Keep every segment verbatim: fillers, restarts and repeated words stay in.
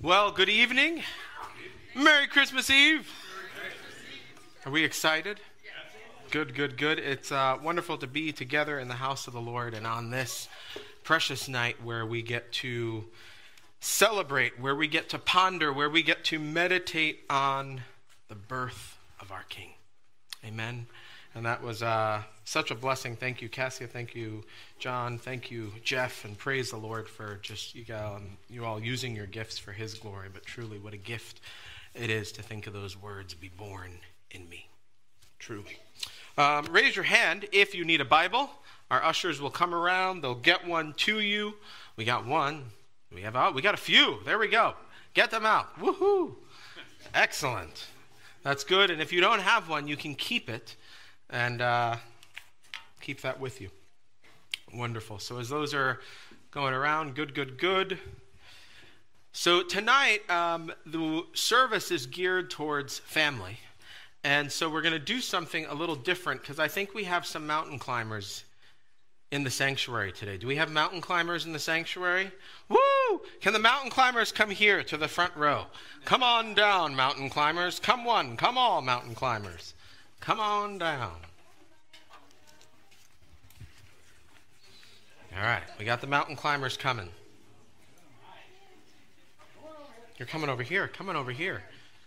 Well, good evening. Merry Christmas Eve. Are we excited? Good, good, good. It's uh, wonderful to be together in the house of the Lord and on this precious night where we get to celebrate, where we get to ponder, where we get to meditate on the birth of our King. Amen. And that was uh, such a blessing. Thank you, Cassia. Thank you, John. Thank you, Jeff. And praise the Lord for just you, all, you all using your gifts for his glory. But truly, what a gift it is to think of those words, be born in me. Truly. Um, raise your hand if you need a Bible. Our ushers will come around. They'll get one to you. We got one. We have oh, we got a few. There we go. Get them out. Woohoo. Excellent. That's good. And if you don't have one, you can keep it. And uh, keep that with you. Wonderful. So as those are going around, good, good, good. So tonight, um, the service is geared towards family. And so we're going to do something a little different because I think we have some mountain climbers in the sanctuary today. Do we have mountain climbers in the sanctuary? Woo! Can the mountain climbers come here to the front row? Come on down, mountain climbers. Come one, come all, mountain climbers. Come on down. All right, we got the mountain climbers coming. You're coming over here, coming over here.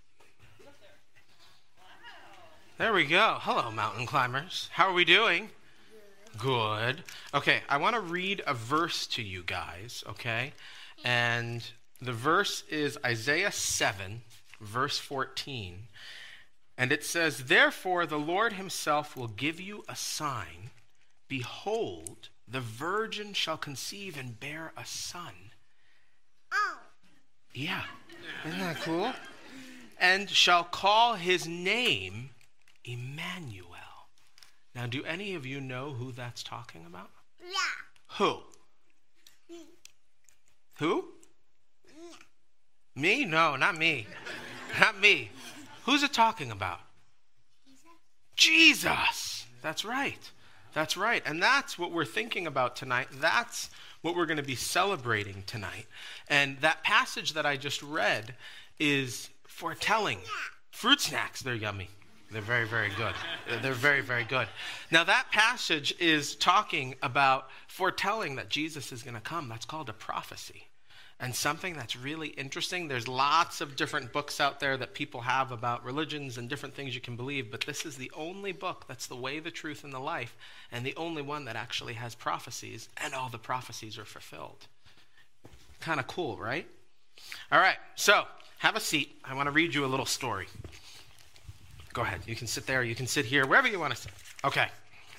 There we go. Hello, mountain climbers. How are we doing? Good. Okay, I want to read a verse to you guys, okay? And the verse is Isaiah seven, verse fourteen. And it says, "Therefore the Lord himself will give you a sign. Behold, the virgin shall conceive and bear a son." Oh. Yeah. Isn't that cool? "And shall call his name Emmanuel." Now, do any of you know who that's talking about? Yeah. Who? Me. Who? Me? Me? No, not me. Not me. Who's it talking about? Jesus. Jesus. That's right. That's right. And that's what we're thinking about tonight. That's what we're going to be celebrating tonight. And that passage that I just read is foretelling. Fruit snacks. They're yummy. They're very, very good. They're very, very good. Now, that passage is talking about foretelling that Jesus is going to come. That's called a prophecy. And something that's really interesting, there's lots of different books out there that people have about religions and different things you can believe, but this is the only book that's the way, the truth, and the life, and the only one that actually has prophecies, and all the prophecies are fulfilled. Kind of cool, right? All right, so have a seat. I want to read you a little story. Go ahead. You can sit there. You can sit here, wherever you want to sit. Okay.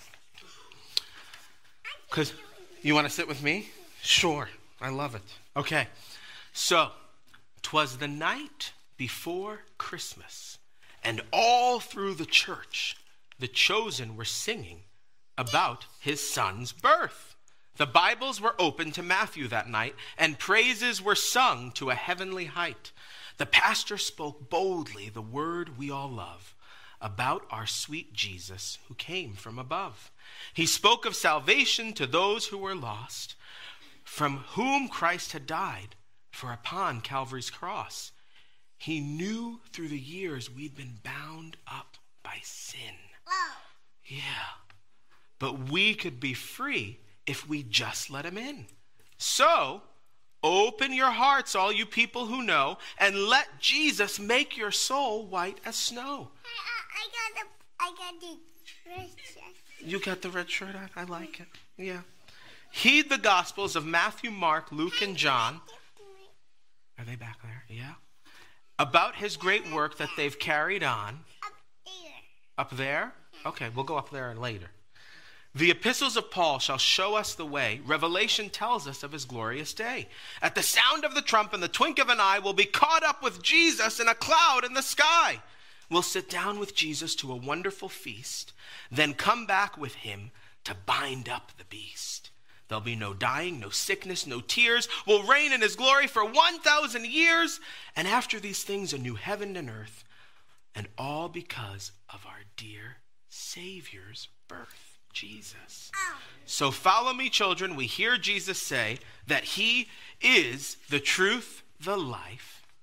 Because you want to sit with me? Sure. I love it. Okay. So, 'twas the night before Christmas, and all through the church, the chosen were singing about his son's birth. The Bibles were opened to Matthew that night, and praises were sung to a heavenly height. The pastor spoke boldly the word we all love, about our sweet Jesus who came from above. He spoke of salvation to those who were lost, from whom Christ had died, for upon Calvary's cross, he knew through the years we'd been bound up by sin. Oh. Yeah. But we could be free if we just let him in. So, open your hearts, all you people who know, and let Jesus make your soul white as snow. I got the, I got the red shirt. You got the red shirt on? I like it. Yeah. Heed the Gospels of Matthew, Mark, Luke, and John. Are they back there? Yeah. About his great work that they've carried on. Up there. Up there? Okay, we'll go up there later. The epistles of Paul shall show us the way. Revelation tells us of his glorious day. At the sound of the trump and the twink of an eye, we'll be caught up with Jesus in a cloud in the sky. We'll sit down with Jesus to a wonderful feast, then come back with him to bind up the beast. There'll be no dying, no sickness, no tears. We'll reign in his glory for one thousand years. And after these things, a new heaven and earth. And all because of our dear Savior's birth, Jesus. So follow me, children. We hear Jesus say that he is the truth, the life,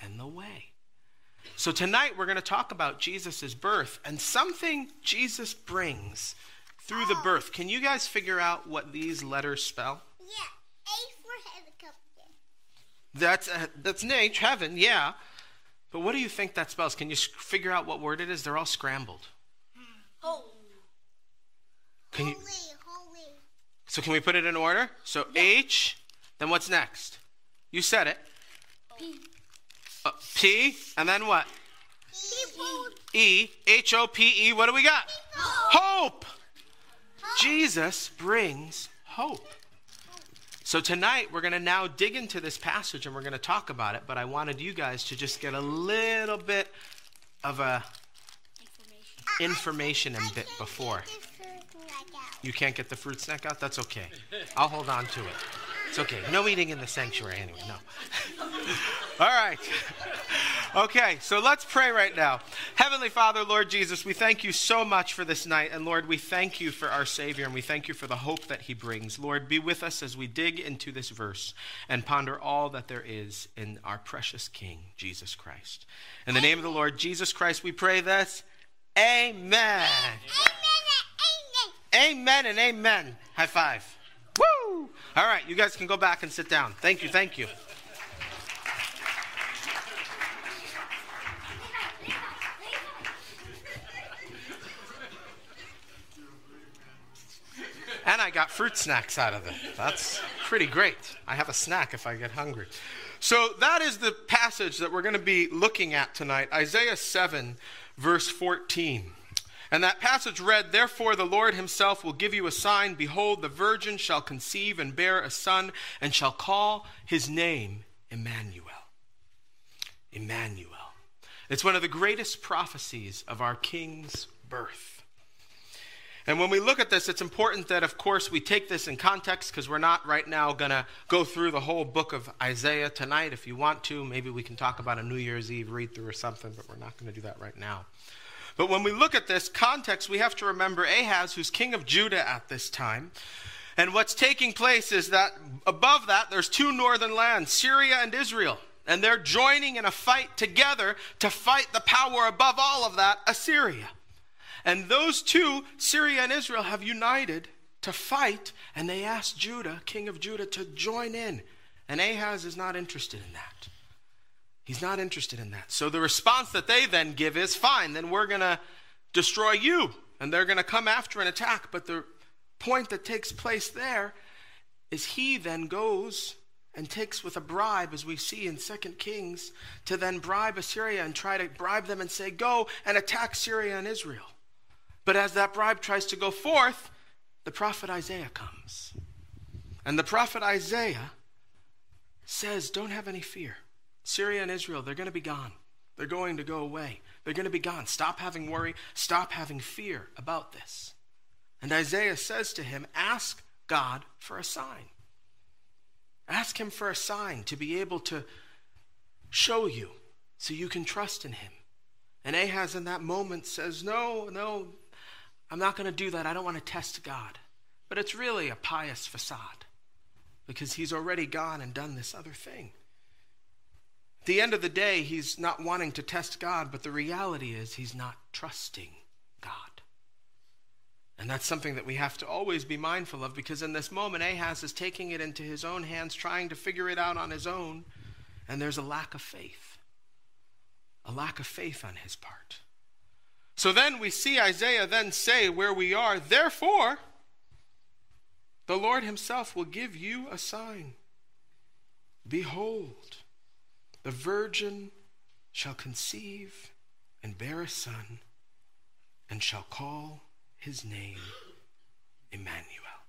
and the way. So tonight we're going to talk about Jesus' birth and something Jesus brings through the birth. Can you guys figure out what these letters spell? Yeah, A for helicopter. That's a, that's an H, heaven, yeah. But what do you think that spells? Can you figure out what word it is? They're all scrambled. Holy. Can you, Holy, holy. so can we put it in order? So H, then what's next? You said it. P. Uh, P, and then what? People. E, H O P E, what do we got? Hope. Hope. Jesus brings hope. So tonight we're going to now dig into this passage and we're going to talk about it, but I wanted you guys to just get a little bit of a information and bit before. You can't get the fruit snack out? That's okay. I'll hold on to it. It's okay. No eating in the sanctuary anyway, no. All right. Okay, so let's pray right now. Heavenly Father, Lord Jesus, we thank you so much for this night. And Lord, we thank you for our Savior and we thank you for the hope that he brings. Lord, be with us as we dig into this verse and ponder all that there is in our precious King, Jesus Christ. In the name of the Lord Jesus Christ, we pray this. Amen. Amen. Amen. Amen and amen. High five. Woo! All right, you guys can go back and sit down. Thank you, thank you. And I got fruit snacks out of it. That's pretty great. I have a snack if I get hungry. So that is the passage that we're going to be looking at tonight. Isaiah seven, verse fourteen. And that passage read, "Therefore the Lord himself will give you a sign. Behold, the virgin shall conceive and bear a son, and shall call his name Emmanuel." Emmanuel. It's one of the greatest prophecies of our King's birth. And when we look at this, it's important that, of course, we take this in context because we're not right now going to go through the whole book of Isaiah tonight. If you want to, maybe we can talk about a New Year's Eve read-through or something, but we're not going to do that right now. But when we look at this context, we have to remember Ahaz, who's king of Judah at this time. And what's taking place is that above that, there's two northern lands, Syria and Israel. And they're joining in a fight together to fight the power above all of that, Assyria. And those two, Syria and Israel, have united to fight, and they asked Judah, king of Judah, to join in. And Ahaz is not interested in that. He's not interested in that. So the response that they then give is, fine, then we're going to destroy you. And they're going to come after and attack. But the point that takes place there is he then goes and takes with a bribe, as we see in Second Kings, to then bribe Assyria and try to bribe them and say, go and attack Syria and Israel. But as that bribe tries to go forth, the prophet Isaiah comes. And the prophet Isaiah says, don't have any fear. Syria and Israel, they're going to be gone. They're going to go away. They're going to be gone. Stop having worry. Stop having fear about this. And Isaiah says to him, ask God for a sign. Ask him for a sign to be able to show you so you can trust in him. And Ahaz in that moment says, no, no, I'm not going to do that. I don't want to test God. But it's really a pious facade because he's already gone and done this other thing. At the end of the day, he's not wanting to test God, but the reality is he's not trusting God. And that's something that we have to always be mindful of because in this moment, Ahaz is taking it into his own hands, trying to figure it out on his own, and there's a lack of faith. A lack of faith on his part. So then we see Isaiah then say where we are, therefore, the Lord himself will give you a sign. Behold, the virgin shall conceive and bear a son and shall call his name Emmanuel.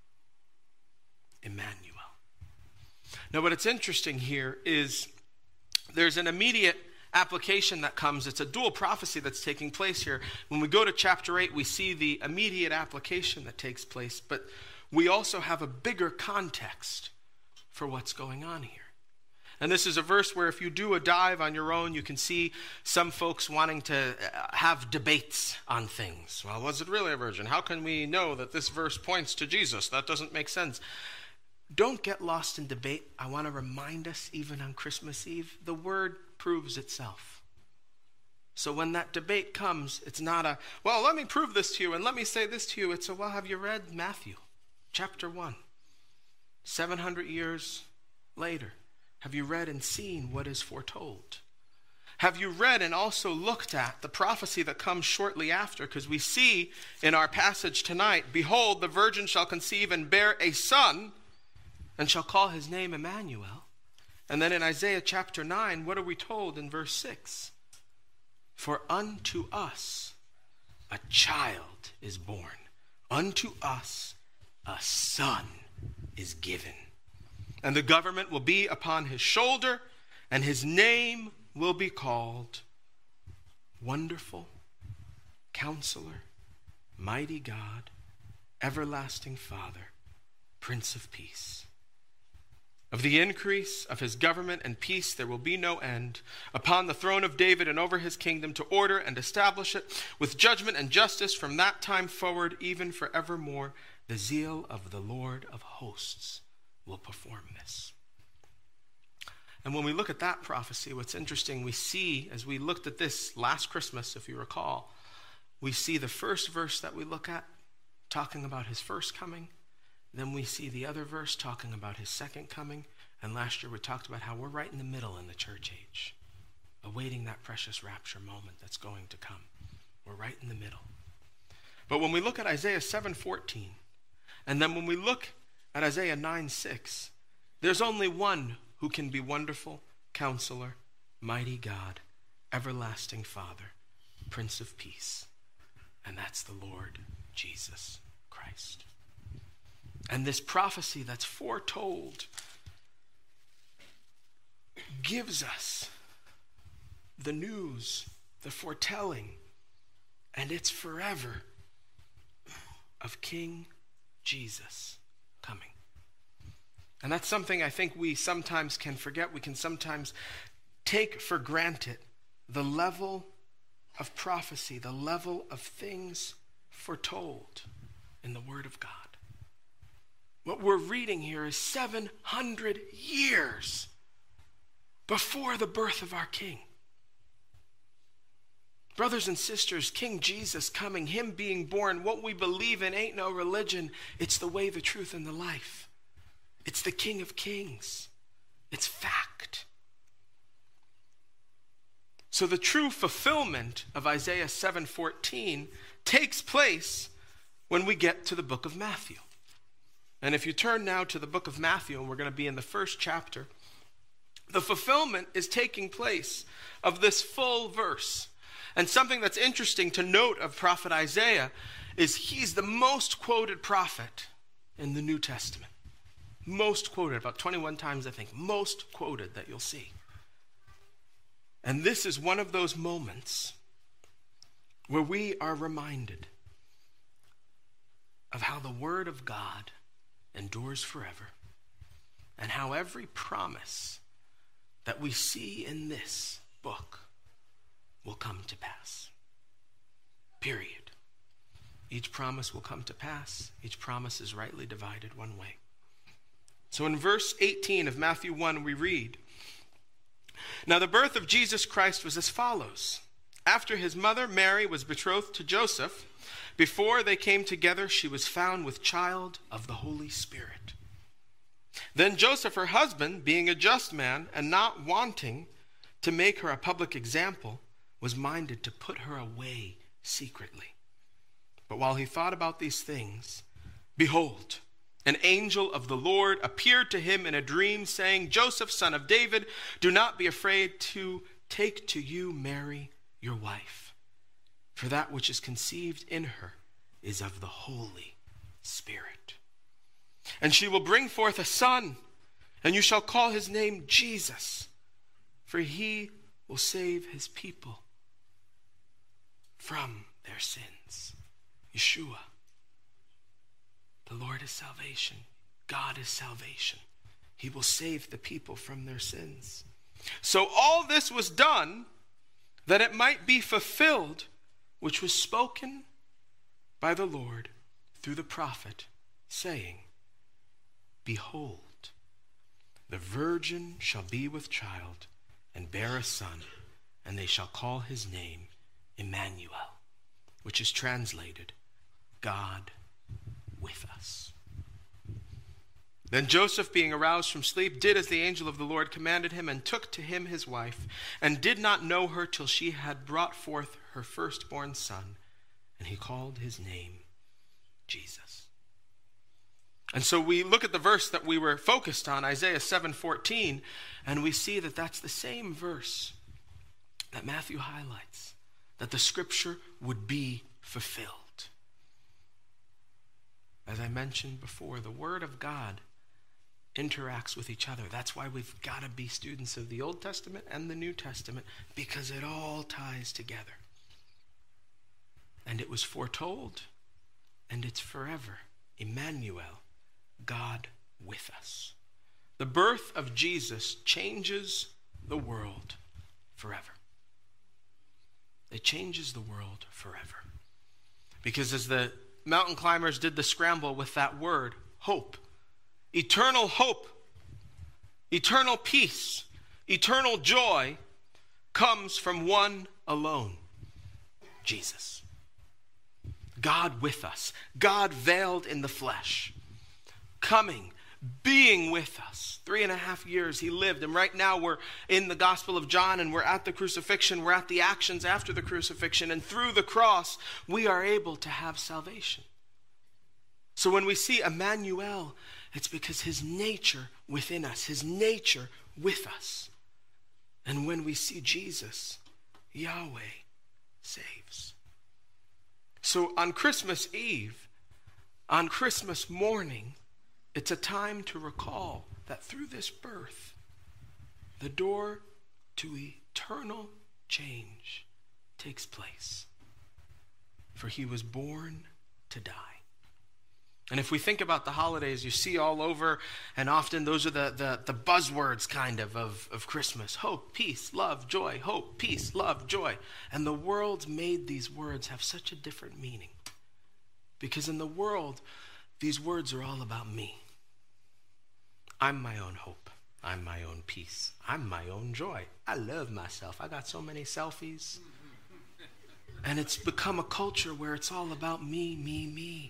Emmanuel. Now what it's interesting here is there's an immediate application that comes. It's a dual prophecy that's taking place here. When we go to chapter eight, we see the immediate application that takes place, but we also have a bigger context for what's going on here. And this is a verse where if you do a dive on your own, you can see some folks wanting to have debates on things. Well, was it really a virgin? How can we know that this verse points to Jesus? That doesn't make sense. Don't get lost in debate. I want to remind us, even on Christmas Eve, the word proves itself. So when that debate comes, it's not a, well, let me prove this to you and let me say this to you. It's a, well, have you read Matthew chapter one? seven hundred years later, have you read and seen what is foretold? Have you read and also looked at the prophecy that comes shortly after? Because we see in our passage tonight, behold, the virgin shall conceive and bear a son and shall call his name Emmanuel. And then in Isaiah chapter nine, what are we told in verse six? For unto us a child is born, unto us a son is given. And the government will be upon his shoulder, and his name will be called Wonderful, Counselor, Mighty God, Everlasting Father, Prince of Peace. Of the increase of his government and peace there will be no end, upon the throne of David and over his kingdom, to order and establish it with judgment and justice from that time forward, even forevermore. The zeal of the Lord of hosts will perform this. And when we look at that prophecy, what's interesting, we see, as we looked at this last Christmas, if you recall, we see the first verse that we look at talking about his first coming. Then we see the other verse talking about his second coming. And last year we talked about how we're right in the middle in the church age, awaiting that precious rapture moment that's going to come. We're right in the middle. But when we look at Isaiah seven fourteen, and then when we look at Isaiah nine six, there's only one who can be Wonderful, Counselor, Mighty God, Everlasting Father, Prince of Peace. And that's the Lord Jesus Christ. And this prophecy that's foretold gives us the news, the foretelling, and it's forever of King Jesus coming. And that's something I think we sometimes can forget. We can sometimes take for granted the level of prophecy, the level of things foretold in the Word of God. What we're reading here is seven hundred years before the birth of our King. Brothers and sisters, King Jesus coming, him being born, what we believe in ain't no religion. It's the way, the truth, and the life. It's the King of Kings. It's fact. So the true fulfillment of Isaiah seven fourteen takes place when we get to the book of Matthew. And if you turn now to the book of Matthew, and we're going to be in the first chapter, the fulfillment is taking place of this full verse. And something that's interesting to note of prophet Isaiah is he's the most quoted prophet in the New Testament. Most quoted, about twenty-one times I think, most quoted that you'll see. And this is one of those moments where we are reminded of how the Word of God endures forever, and how every promise that we see in this book will come to pass. Period. Each promise will come to pass. Each promise is rightly divided one way. So in verse eighteen of Matthew one, we read, "Now the birth of Jesus Christ was as follows. After his mother Mary was betrothed to Joseph, before they came together, she was found with child of the Holy Spirit. Then Joseph, her husband, being a just man and not wanting to make her a public example, was minded to put her away secretly. But while he thought about these things, behold, an angel of the Lord appeared to him in a dream, saying, Joseph, son of David, do not be afraid to take to you Mary, your wife. For that which is conceived in her is of the Holy Spirit. And she will bring forth a son, and you shall call his name Jesus, for he will save his people from their sins." Yeshua. The Lord is salvation. God is salvation. He will save the people from their sins. So all this was done that it might be fulfilled, which was spoken by the Lord through the prophet, saying, Behold, the virgin shall be with child, and bear a son, and they shall call his name Emmanuel, which is translated, God with us. Then Joseph, being aroused from sleep, did as the angel of the Lord commanded him, and took to him his wife, and did not know her till she had brought forth her firstborn son, and he called his name Jesus. And so we look at the verse that we were focused on, Isaiah seven fourteen, and we see that that's the same verse that Matthew highlights, that the scripture would be fulfilled. As I mentioned before, the Word of God interacts with each other. That's why we've got to be students of the Old Testament and the New Testament, because it all ties together. And it was foretold, and it's forever. Emmanuel, God with us. The birth of Jesus changes the world forever. It changes the world forever. Because as the mountain climbers did the scramble with that word, hope, eternal hope, eternal peace, eternal joy comes from one alone, Jesus. God with us, God veiled in the flesh, coming, being with us. Three and a half years he lived, and right now we're in the Gospel of John, and we're at the crucifixion, we're at the actions after the crucifixion, and through the cross we are able to have salvation. So when we see Emmanuel, it's because his nature within us, his nature with us. And when we see Jesus, Yahweh saves. So on Christmas Eve, on Christmas morning, it's a time to recall that through this birth, the door to eternal change takes place. For he was born to die. And if we think about the holidays, you see all over, and often those are the, the, the buzzwords kind of, of of Christmas. Hope, peace, love, joy. Hope, peace, love, joy. And the world's made these words have such a different meaning. Because in the world, these words are all about me. I'm my own hope. I'm my own peace. I'm my own joy. I love myself. I got so many selfies. And it's become a culture where it's all about me, me, me.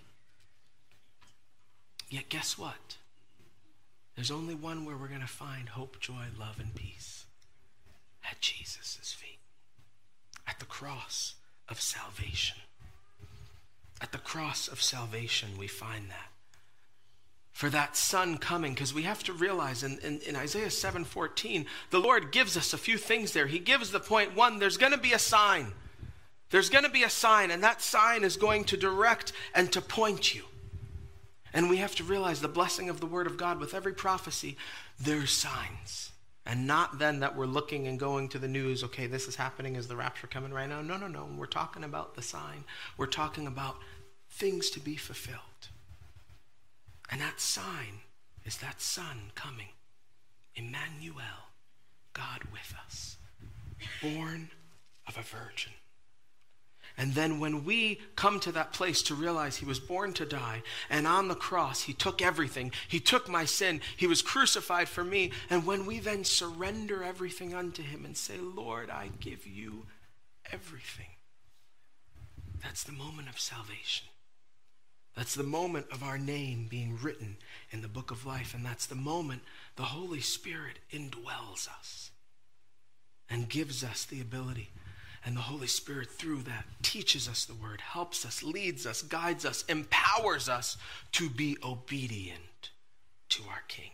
Yet guess what? There's only one where we're going to find hope, joy, love, and peace. At Jesus' feet. At the cross of salvation. At the cross of salvation we find that. For that son coming, because we have to realize in, in, in Isaiah seven fourteen, the Lord gives us a few things there. He gives the point, one, there's going to be a sign. There's going to be a sign, and that sign is going to direct and to point you. And we have to realize the blessing of the Word of God with every prophecy, there's signs. And not then that we're looking and going to the news, okay, this is happening, is the rapture coming right now? No, no, no. We're talking about the sign. We're talking about things to be fulfilled. And that sign is that son coming. Emmanuel, God with us. Born of a virgin. And then when we come to that place to realize he was born to die, and on the cross he took everything. He took my sin. He was crucified for me. And when we then surrender everything unto him and say, Lord, I give you everything. That's the moment of salvation. That's the moment of our name being written in the book of life. And that's the moment the Holy Spirit indwells us and gives us the ability. And the Holy Spirit through that teaches us the word, helps us, leads us, guides us, empowers us to be obedient to our King.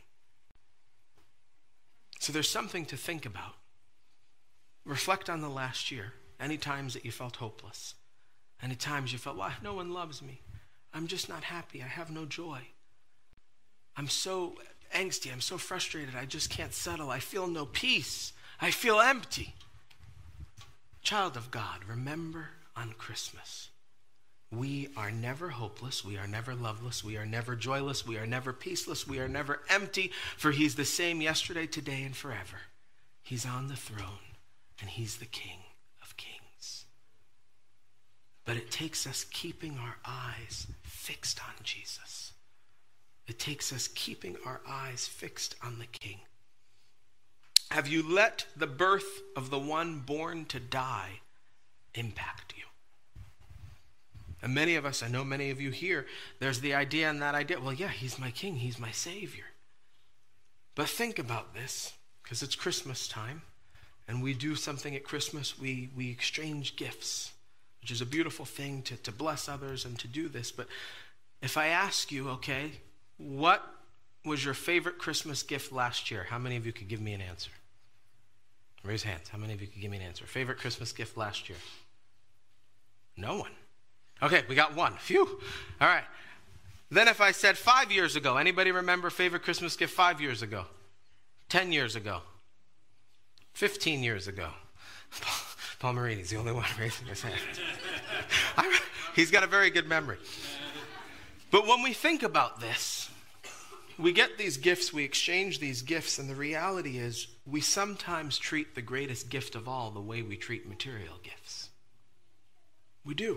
So there's something to think about. Reflect on the last year. Any times that you felt hopeless. Any times you felt, well, no one loves me. I'm just not happy. I have no joy. I'm so angsty. I'm so frustrated. I just can't settle. I feel no peace. I feel empty. Child of God, remember on Christmas, we are never hopeless, we are never loveless, we are never joyless, we are never peaceless, we are never empty, for he's the same yesterday, today, and forever. He's on the throne, and he's the King of Kings. But it takes us keeping our eyes fixed on Jesus. It takes us keeping our eyes fixed on the King. Have you let the birth of the one born to die impact you? And many of us, I know many of you here, there's the idea and that idea, well, yeah, he's my king, he's my savior. But think about this, because it's Christmas time, and we do something at Christmas, we, we exchange gifts, which is a beautiful thing to, to bless others and to do this. But if I ask you, okay, what was your favorite Christmas gift last year? How many of you could give me an answer? Raise hands. How many of you could give me an answer? Favorite Christmas gift last year? No one. Okay, we got one. Phew. All right. Then if I said five years ago, anybody remember favorite Christmas gift five years ago? Ten years ago? Fifteen years ago? Paul Marini's the only one raising his hand. I, he's got a very good memory. But when we think about this, we get these gifts, we exchange these gifts, and the reality is we sometimes treat the greatest gift of all the way we treat material gifts. We do.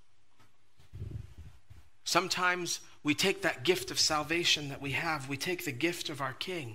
Sometimes we take that gift of salvation that we have, we take the gift of our King,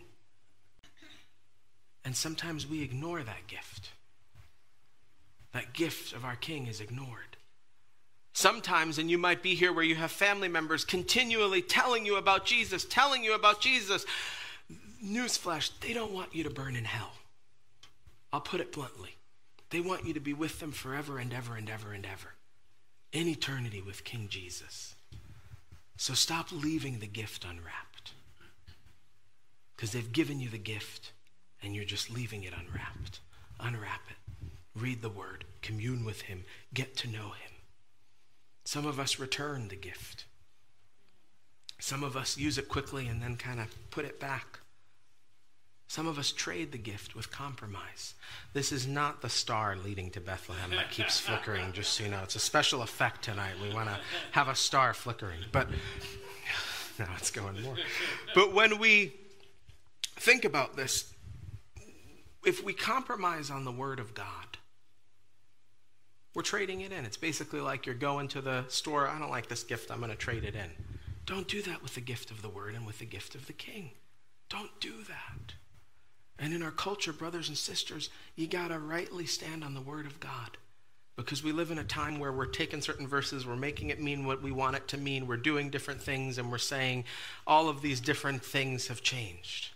and sometimes we ignore that gift. That gift of our King is ignored. Sometimes, and you might be here where you have family members continually telling you about Jesus, telling you about Jesus. Newsflash, they don't want you to burn in hell. I'll put it bluntly. They want you to be with them forever and ever and ever and ever. In eternity with King Jesus. So stop leaving the gift unwrapped. Because they've given you the gift and you're just leaving it unwrapped. Unwrap it. Read the word. Commune with him. Get to know him. Some of us return the gift. Some of us use it quickly and then kind of put it back. Some of us trade the gift with compromise. This is not the star leading to Bethlehem that keeps flickering, just so you know. It's a special effect tonight. We want to have a star flickering. But now it's going more. But when we think about this, if we compromise on the word of God, we're trading it in. It's basically like you're going to the store. I don't like this gift. I'm going to trade it in. Don't do that with the gift of the word and with the gift of the King. Don't do that. And in our culture, brothers and sisters, you got to rightly stand on the word of God. Because we live in a time where we're taking certain verses, we're making it mean what we want it to mean, we're doing different things, and we're saying all of these different things have changed.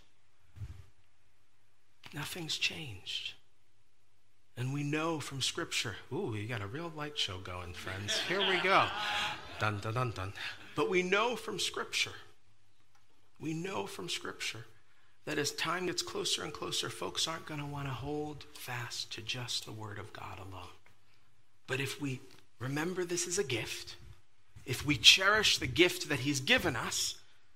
Nothing's changed. And we know from Scripture, ooh, you got a real light show going, friends. Here we go. Dun, dun, dun, dun. But we know from Scripture, we know from Scripture that as time gets closer and closer, folks aren't going to want to hold fast to just the Word of God alone. But if we remember this is a gift, if we cherish the gift that He's given us,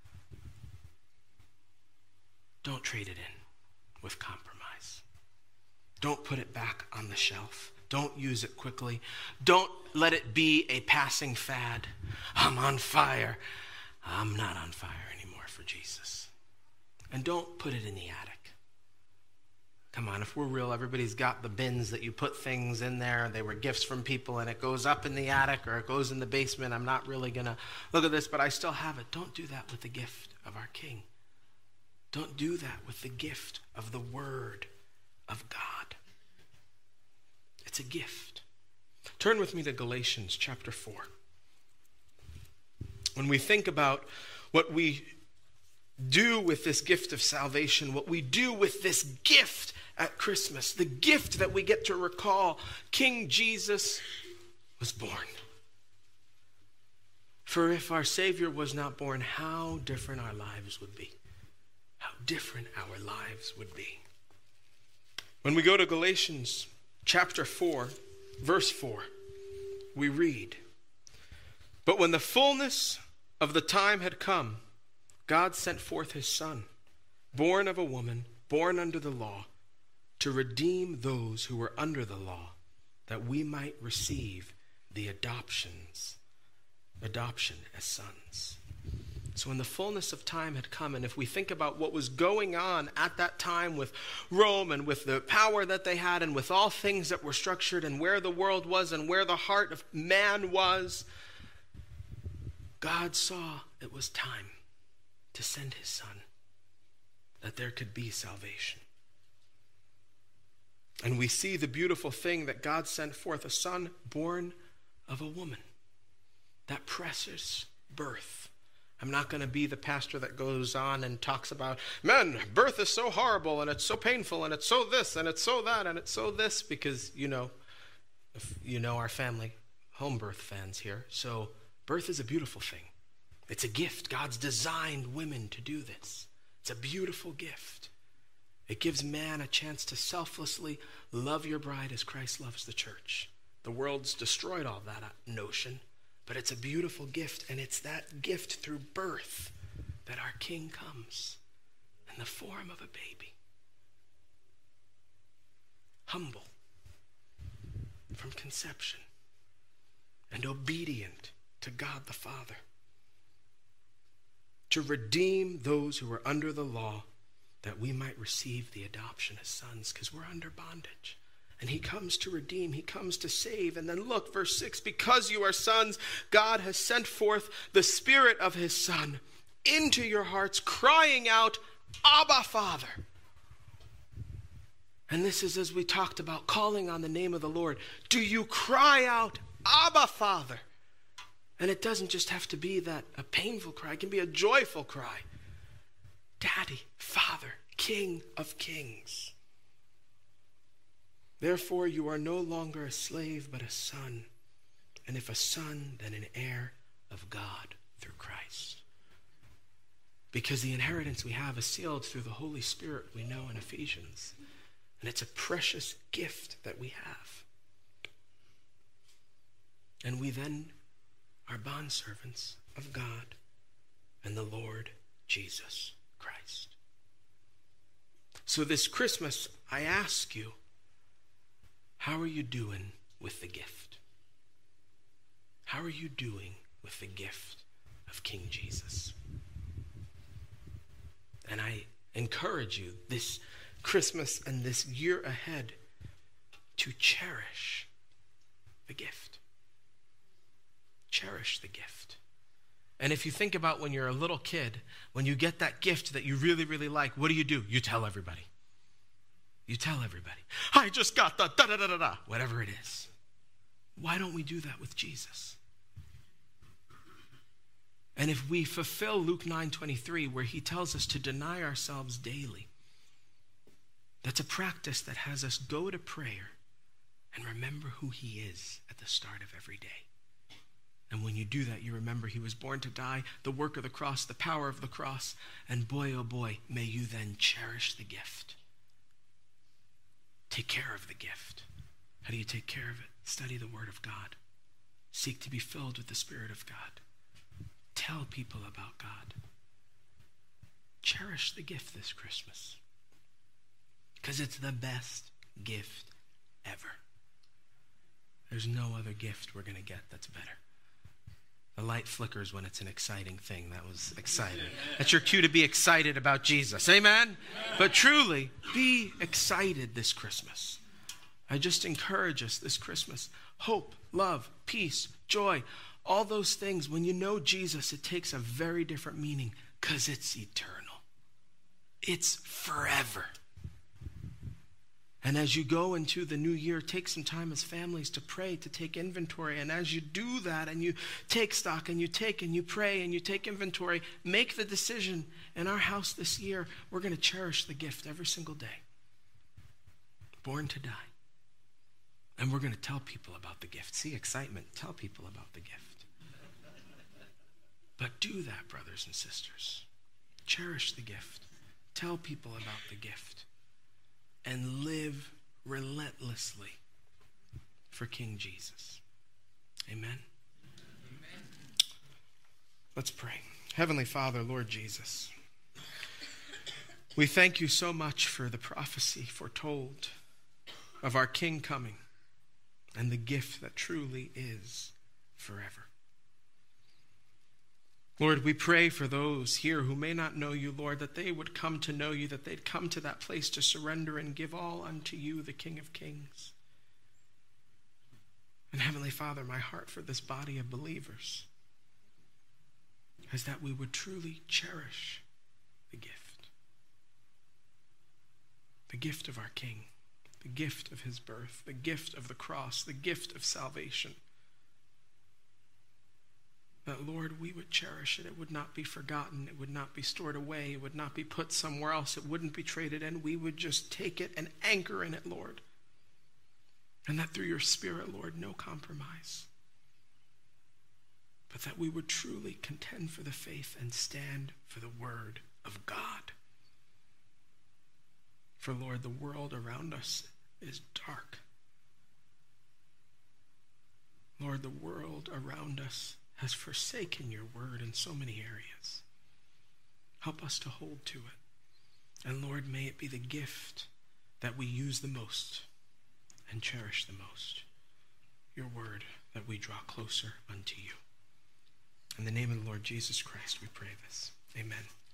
don't trade it in with compromise. Don't put it back on the shelf. Don't use it quickly. Don't let it be a passing fad. I'm on fire. I'm not on fire anymore for Jesus. And don't put it in the attic. Come on, if we're real, everybody's got the bins that you put things in there. They were gifts from people, and it goes up in the attic or it goes in the basement. I'm not really going to look at this, but I still have it. Don't do that with the gift of our King. Don't do that with the gift of the Word of God. It's a gift. Turn with me to Galatians chapter four. When we think about what we do with this gift of salvation, what we do with this gift at Christmas, the gift that we get to recall, King Jesus was born. For if our Savior was not born, how different our lives would be. How different our lives would be. When we go to Galatians chapter four, verse four, we read, "But when the fullness of the time had come, God sent forth his Son, born of a woman, born under the law, to redeem those who were under the law, that we might receive the adoptions, adoption as sons." So when the fullness of time had come, and if we think about what was going on at that time with Rome and with the power that they had and with all things that were structured and where the world was and where the heart of man was, God saw it was time to send his Son, that there could be salvation. And we see the beautiful thing that God sent forth a son born of a woman. That precious birth. I'm not going to be the pastor that goes on and talks about, man, birth is so horrible and it's so painful and it's so this and it's so that and it's so this, because, you know, if you know our family, home birth fans here. So birth is a beautiful thing. It's a gift. God's designed women to do this. It's a beautiful gift. It gives man a chance to selflessly love your bride as Christ loves the church. The world's destroyed all that notion, but it's a beautiful gift, and it's that gift through birth that our King comes in the form of a baby. Humble from conception and obedient to God the Father, to redeem those who are under the law, that we might receive the adoption as sons, because we're under bondage. And he comes to redeem, he comes to save. And then look, verse six, because you are sons, God has sent forth the Spirit of his Son into your hearts, crying out, Abba, Father. And this is as we talked about calling on the name of the Lord. Do you cry out, Abba, Father? And it doesn't just have to be that a painful cry. It can be a joyful cry. Daddy, Father, King of kings. Therefore, you are no longer a slave, but a son. And if a son, then an heir of God through Christ. Because the inheritance we have is sealed through the Holy Spirit, we know in Ephesians. And it's a precious gift that we have. And we then are bondservants of God and the Lord Jesus Christ. So this Christmas, I ask you, how are you doing with the gift? How are you doing with the gift of King Jesus? And I encourage you this Christmas and this year ahead to cherish the gift. Cherish the gift. And if you think about when you're a little kid, when you get that gift that you really, really like, what do you do? You tell everybody. You tell everybody. I just got the da-da-da-da-da, whatever it is. Why don't we do that with Jesus? And if we fulfill Luke nine twenty-three, where he tells us to deny ourselves daily, that's a practice that has us go to prayer and remember who he is at the start of every day. And when you do that, you remember he was born to die, the work of the cross, the power of the cross, and boy, oh boy, may you then cherish the gift. Take care of the gift. How do you take care of it? Study the Word of God. Seek to be filled with the Spirit of God. Tell people about God. Cherish the gift this Christmas, because it's the best gift ever. There's no other gift we're going to get that's better. The light flickers when it's an exciting thing. That was exciting. That's your cue to be excited about Jesus. Amen? But truly, be excited this Christmas. I just encourage us this Christmas. Hope, love, peace, joy, all those things. When you know Jesus, it takes a very different meaning because it's eternal. It's forever. And as you go into the new year, take some time as families to pray, to take inventory. And as you do that and you take stock and you take and you pray and you take inventory, make the decision. In our house this year, we're going to cherish the gift every single day. Born to die. And we're going to tell people about the gift. See excitement. Tell people about the gift. But do that, brothers and sisters. Cherish the gift. Tell people about the gift. And live relentlessly for King Jesus. Amen? Amen. Let's pray. Heavenly Father, Lord Jesus, we thank you so much for the prophecy foretold of our King coming and the gift that truly is forever. Lord, we pray for those here who may not know you, Lord, that they would come to know you, that they'd come to that place to surrender and give all unto you, the King of Kings. And Heavenly Father, my heart for this body of believers is that we would truly cherish the gift. The gift of our King, the gift of his birth, the gift of the cross, the gift of salvation. That, Lord, we would cherish it. It would not be forgotten. It would not be stored away. It would not be put somewhere else. It wouldn't be traded in. We would just take it and anchor in it, Lord. And that through your Spirit, Lord, no compromise. But that we would truly contend for the faith and stand for the word of God. For, Lord, the world around us is dark. Lord, the world around us has forsaken your word in so many areas. Help us to hold to it. And Lord, may it be the gift that we use the most and cherish the most. Your word, that we draw closer unto you. In the name of the Lord Jesus Christ, we pray this. Amen.